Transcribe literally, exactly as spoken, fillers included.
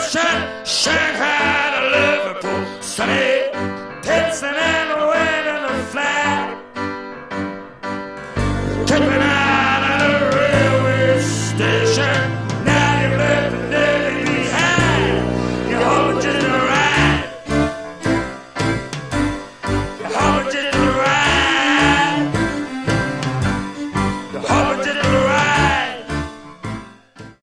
Shan- Shanghai to Liverpool, sunny, dancing and waving a flag, tipping